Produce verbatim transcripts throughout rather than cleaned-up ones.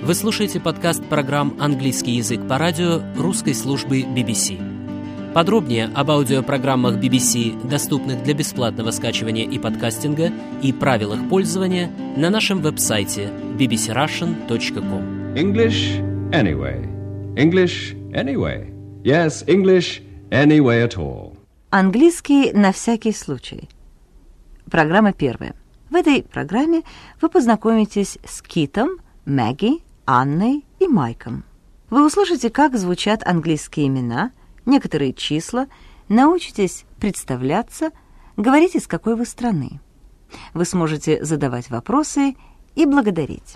Вы слушаете подкаст программ «Английский язык по радио» русской службы би би си. Подробнее об аудиопрограммах би би си, доступных для бесплатного скачивания и подкастинга, и правилах пользования на нашем веб-сайте би би си рассиан точка ком. English anyway. English anyway. Yes, English any way at all. Английский на всякий случай. Программа первая. В этой программе вы познакомитесь с Китом, Мэгги, Анной и Майком. Вы услышите, как звучат английские имена, некоторые числа, научитесь представляться, говорить, из какой вы страны. Вы сможете задавать вопросы и благодарить.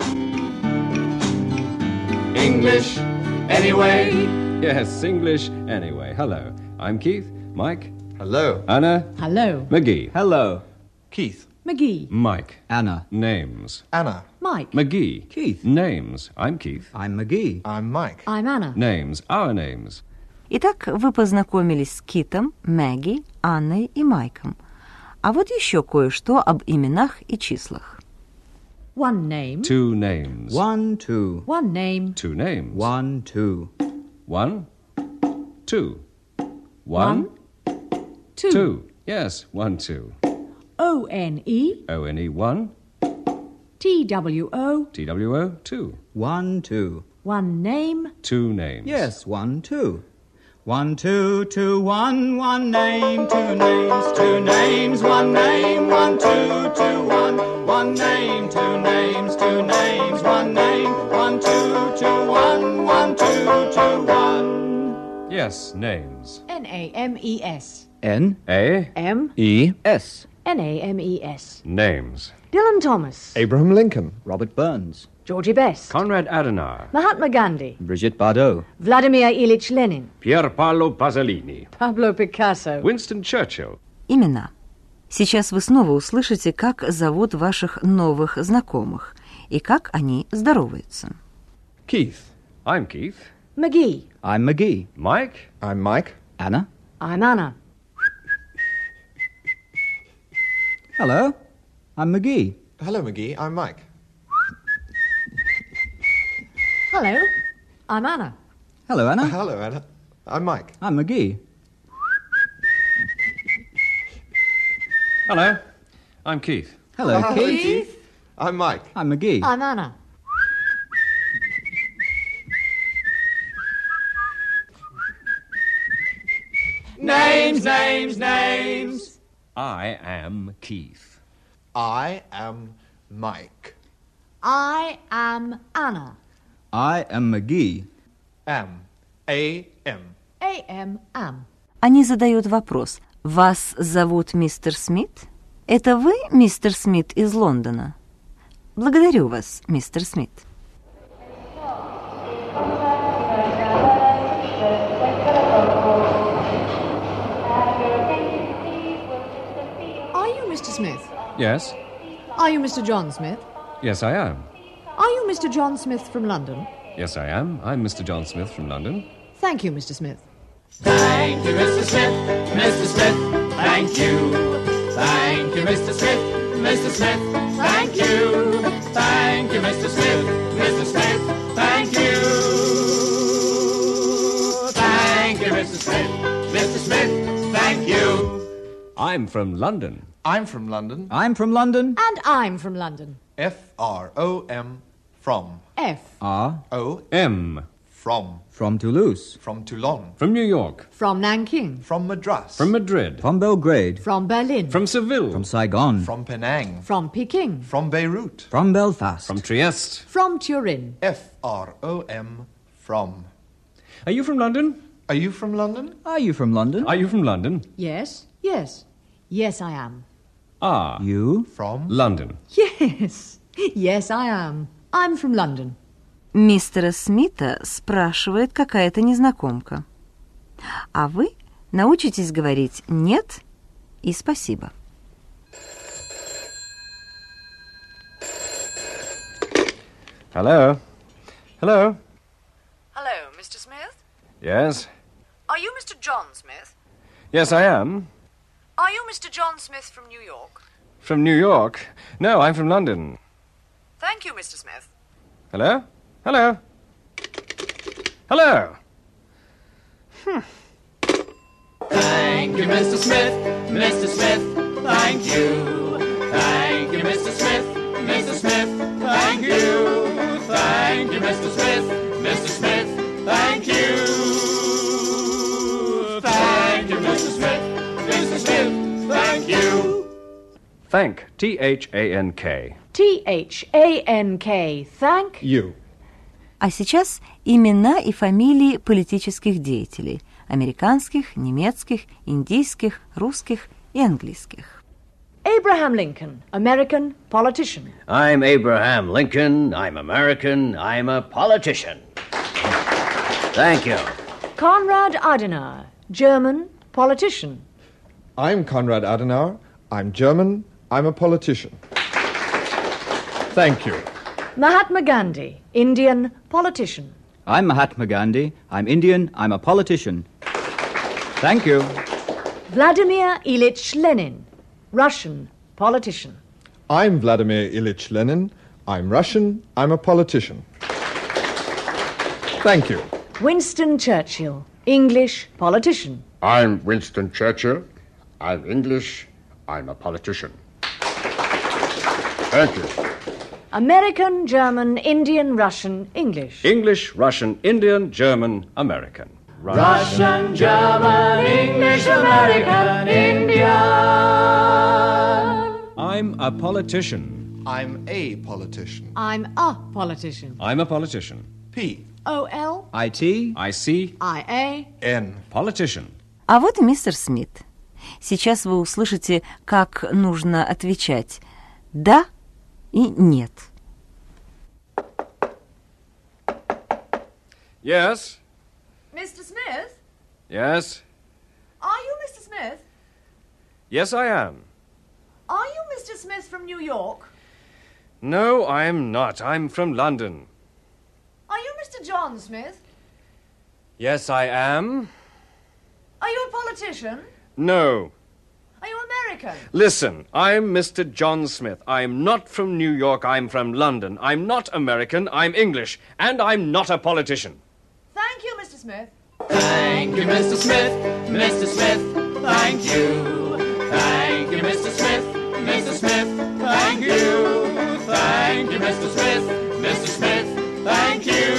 English anyway. Yes, English anyway. Hello, I'm Keith. Mike. Hello. Anna. Hello. McGee. Hello. Keith. McGee. Mike. Anna. Names. Anna. Mike. McGee. Keith. Names. I'm Keith. I'm McGee. I'm Mike. I'm Anna. Names. Our names. Итак, вы познакомились с Китом, Мэгги, Анной и Майком. А вот еще кое-что об именах и числах. One name. Two names. One, two. One name. Two names. One, two. One. Two. One. Two. Two. Yes, one, two. O N E. O N E, one. T W O. T W O, two. One, two. One name. Two names. Yes, one, two. One, two, two, one, one name, two names, two names, one name, one, two, two, one, one name, two names, two names, one name, one, two, two, one, one, two, two, one. Yes, names. N A M E S. N, A. M. E, S. N A M E S. Names. Dylan Thomas. Abraham Lincoln. Robert Burns. Georgie Best. Conrad Adenauer. Mahatma Gandhi. Brigitte Bardot. Vladimir Ilyich Lenin. Pier Paolo Pasolini. Pablo Picasso. Winston Churchill. Имена. Сейчас вы снова услышите, как зовут ваших новых знакомых и как они здороваются. Keith. I'm Keith. McGee. I'm McGee. Mike. I'm Mike. Anna. I'm Anna. Hello. I'm McGee. Hello, McGee. I'm Mike. Hello. I'm Anna. Hello, Anna. Hello, Anna. I'm Mike. I'm McGee. Hello. I'm Keith. Hello, Hello, Keith. Keith. I'm Mike. I'm McGee. I'm Anna. Names, names, names. I am Keith. I am Mike. I am Anna. I am McGee. Am. A. M. A M am. Они задают вопрос. Вас зовут мистер Смит? Это вы, мистер Смит, из Лондона? Благодарю вас, мистер Смит. Are you Mister Smith? Yes. Are you Mister John Smith? Yes, I am. Are you Mister John Smith from London? Yes, I am. I'm Mister John Smith from London. Thank you, Mister Smith. Thank you, Mister Smith, Mister Smith, thank you. Thank you, Mister Smith, Mister Smith, thank you. Thank you, Mister Smith, Mister Smith, thank you. Thank you, Mister Smith, Mister Smith, thank you. I'm from London. I'm from London. I'm from London. And I'm from London. F R O M. From. F. R. O. M. From. From Toulouse. From Toulon. From New York. From Nanking. From Madras. From Madrid. From Belgrade. From Berlin. From Seville. From Saigon. From Penang. From Peking. From Beirut. From Belfast. From Trieste. From Turin. F R O M. From. Are you from London? Are you from London? Are you from London? Are you from London? Yes. Yes. Yes, I am. Ah. You? From. London. Yes. Yes, I am. I'm from London. Мистера Смита спрашивает какая-то незнакомка. А вы научитесь говорить «нет» и «спасибо». Hello. Hello. Hello, Mister Smith? Yes. Are you Mister John Smith? Yes, I am. Are you Mister John Smith from New York? From New York? No, I'm from London. Thank you, Mister Smith. Hello? Hello. Hello. Thank you, Mister Smith, Mister Smith, thank you. Thank you, Mister Smith, Mister Smith, thank you. Thank you, Mister Smith, Mister Smith, thank you. Thank you, Mister Smith, Mister Smith, thank you. Thank, T H A N K. T H A N K. Thank. You. А сейчас имена и фамилии политических деятелей – американских, немецких, индийских, русских и английских. Abraham Lincoln, American politician. I'm Abraham Lincoln. I'm American. I'm a politician. Thank you. Konrad Adenauer, German politician. I'm Konrad Adenauer. I'm German. I'm a politician. Thank you. Mahatma Gandhi, Indian politician. I'm Mahatma Gandhi. I'm Indian. I'm a politician. Thank you. Vladimir Ilyich Lenin, Russian politician. I'm Vladimir Ilyich Lenin. I'm Russian. I'm a politician. Thank you. Winston Churchill, English politician. I'm Winston Churchill. I'm English. I'm a politician. Thank you. American, German, Indian, Russian, English. English, Russian, Indian, German, American. Russian, German, English, American, Indian. I'm a politician. I'm a politician. I'm a politician. I'm a politician. P. O L I T. I C. I A. N. Politician. А вот и мистер Смит. Сейчас вы услышите, как нужно отвечать «да» и «нет». Yes. Mister Smith? Yes. Are you Mister Smith? Yes, I am. Are you Mister Smith from New York? No, I'm not. I'm from London. Are you Mister John Smith? Yes, I am. Are you a politician? No. Are you American? Listen, I'm Mister John Smith. I'm not from New York. I'm from London. I'm not American. I'm English. And I'm not a politician. Thank you, Mister Smith. Thank you, Mister Smith, Mister Smith, thank you. Thank you, Mister Smith, Mister Smith, thank you. Thank you, Mister Smith, Mister Smith, thank you.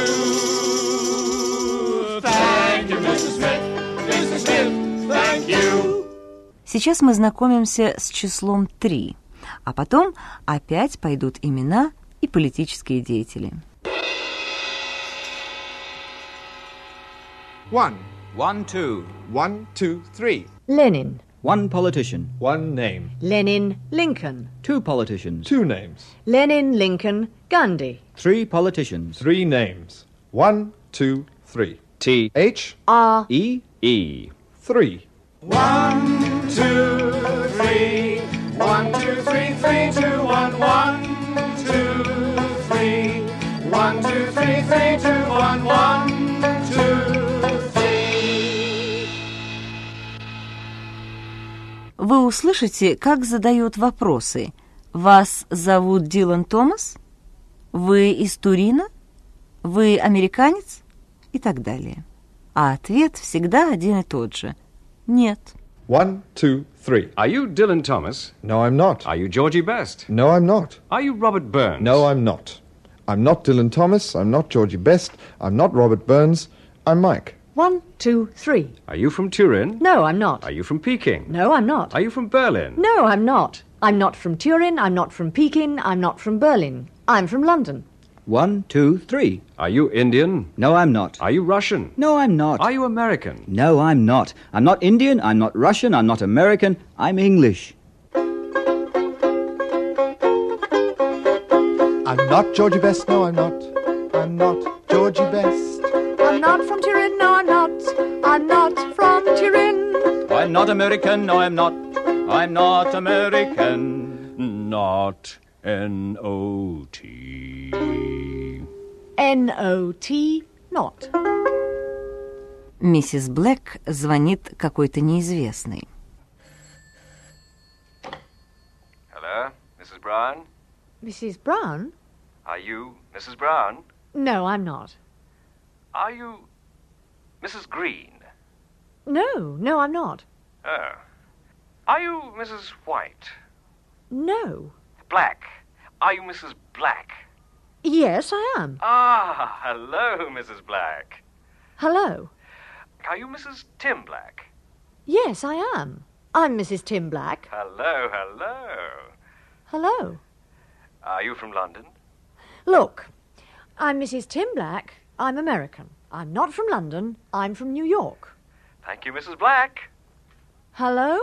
Thank you, Mister Smith, Mister Smith, thank you. Сейчас мы знакомимся с числом три, а потом опять пойдут имена и политические деятели. One. One, two. One, two, three. Lenin. One politician. One name. Lenin Lincoln. Two politicians. Two names. Lenin Lincoln Gandhi. Three politicians. Three names. One, two, three. T. H. R. E. E. Three. One, two, three. One, two, three, three, two, one, one, two, three. One, two, three, three, two, one, one, two, three. Вы услышите, как задают вопросы. Вас зовут Дилан Томас? Вы из Турина? Вы американец? И так далее. А ответ всегда один и тот же. Нет. One, two, three. Are you Dylan Thomas? No, I'm not. Are you Georgie Best? No, I'm not. Are you Robert Burns? No, I'm not. I'm not Dylan Thomas. I'm not Georgie Best. I'm not Robert Burns. I'm Mike. One, two, three. Are you from Turin? No, I'm not. Are you from Peking? No, I'm not. Are you from Berlin? No, I'm not. I'm not from Turin. I'm not from Peking. I'm not from Berlin. I'm from London. One, two, three. Are you Indian? No, I'm not. Are you Russian? No, I'm not. Are you American? No, I'm not. I'm not Indian. I'm not Russian. I'm not American. I'm English. I'm not Georgie Best. No, I'm not. I'm not Georgie Best. I'm not from Turin, no, I'm not. I'm not from Turin. I'm not American. No, I'm not. I'm not American. Not N O T. N O T, not. Миссис Блэк звонит какой-то неизвестный. Hello, Missus Brown? Missus Brown? Are you Missus Brown? No, I'm not. Are you Missus Green? No, no, I'm not. Oh. Are you Missus White? No. Black? Are you Missus Black? Yes, I am. Ah, hello, Missus Black. Hello. Are you Missus Tim Black? Yes, I am. I'm Missus Tim Black. Hello, hello. Hello. Are you from London? Look, I'm Missus Tim Black. I'm American. I'm not from London. I'm from New York. Thank you, Missus Black. Hello?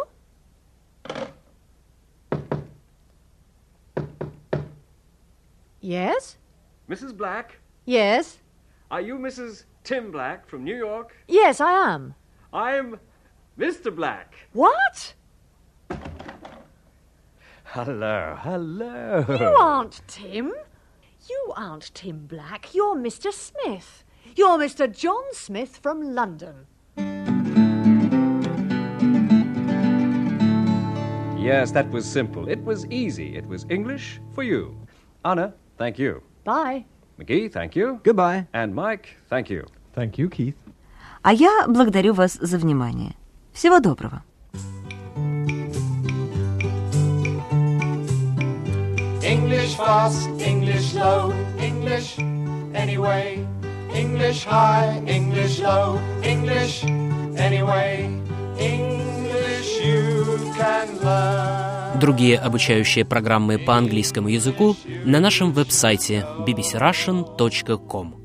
Yes? Missus Black? Yes? Are you Missus Tim Black from New York? Yes, I am. I'm Mister Black. What? Hello, hello. You aren't Tim. You aren't Tim Black. You're Mister Smith. You're Mister John Smith from London. Yes, that was simple. It was easy. It was English for you. Anna, thank you. Bye. McGee, thank you. Goodbye. And Mike, thank you. Thank you, Keith. А я благодарю вас за внимание. Всего доброго. English fast, English low, English anyway. English high, English low, English anyway. English you can learn. Другие обучающие программы по английскому языку на нашем веб-сайте би би си russian точка ком.